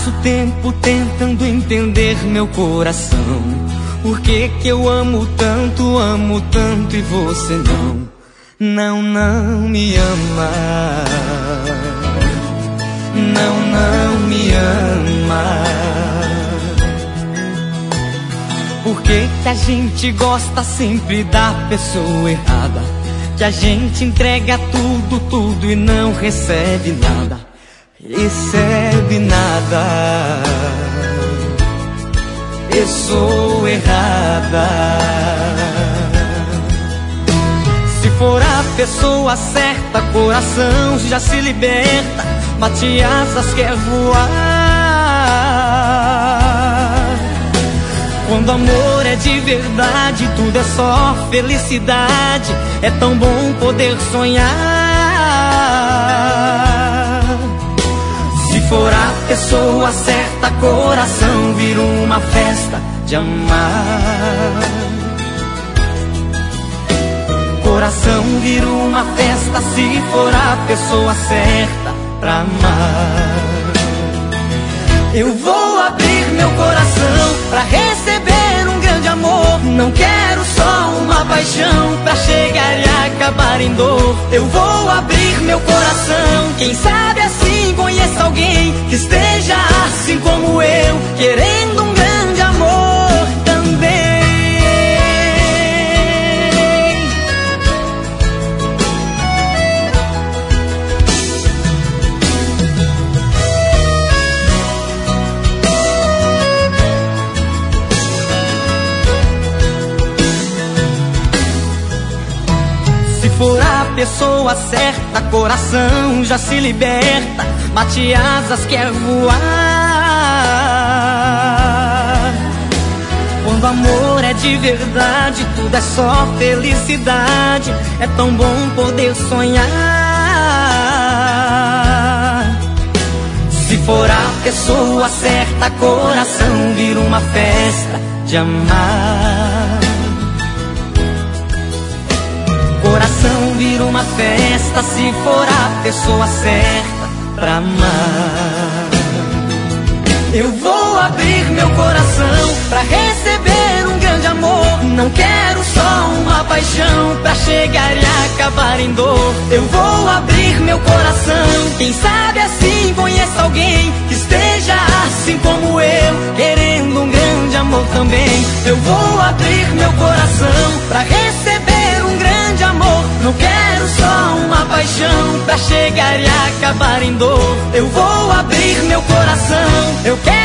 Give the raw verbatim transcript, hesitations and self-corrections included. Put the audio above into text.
passo o tempo tentando entender meu coração. Por que que eu amo tanto, amo tanto e você não? Não, não me ama. Não, não me ama. Por que que a gente gosta sempre da pessoa errada? Que a gente entrega tudo, tudo e não recebe nada. Recebe nada. Eu sou errada. Se for a pessoa certa, coração já se liberta, bate asas, quer voar. Quando amor é de verdade, tudo é só felicidade. É tão bom poder sonhar. Se for a pessoa certa, coração vira uma festa de amar. Coração vira uma festa se for a pessoa certa pra amar. Eu vou abrir meu coração pra receber um grande amor. Não quero só uma paixão pra chegar e acabar em dor. Eu vou abrir meu coração, quem sabe assim conheça alguém que esteja assim como eu, querendo um grande amor também. Se for a pessoa certa, coração já se liberta, bate asas, quer voar. Quando amor é de verdade, tudo é só felicidade. É tão bom poder sonhar. Se for a pessoa certa, coração vira uma festa de amar. Coração vira uma festa se for a pessoa certa pra amar. Eu vou abrir meu coração pra receber um grande amor. Não quero só uma paixão pra chegar e acabar em dor. Eu vou abrir meu coração, quem sabe assim conheça alguém que esteja assim como eu, querendo um grande amor também. Eu vou abrir meu coração pra receber um grande amor. Não quero só uma paixão pra chegar e acabar em dor. Eu vou abrir meu coração, eu quero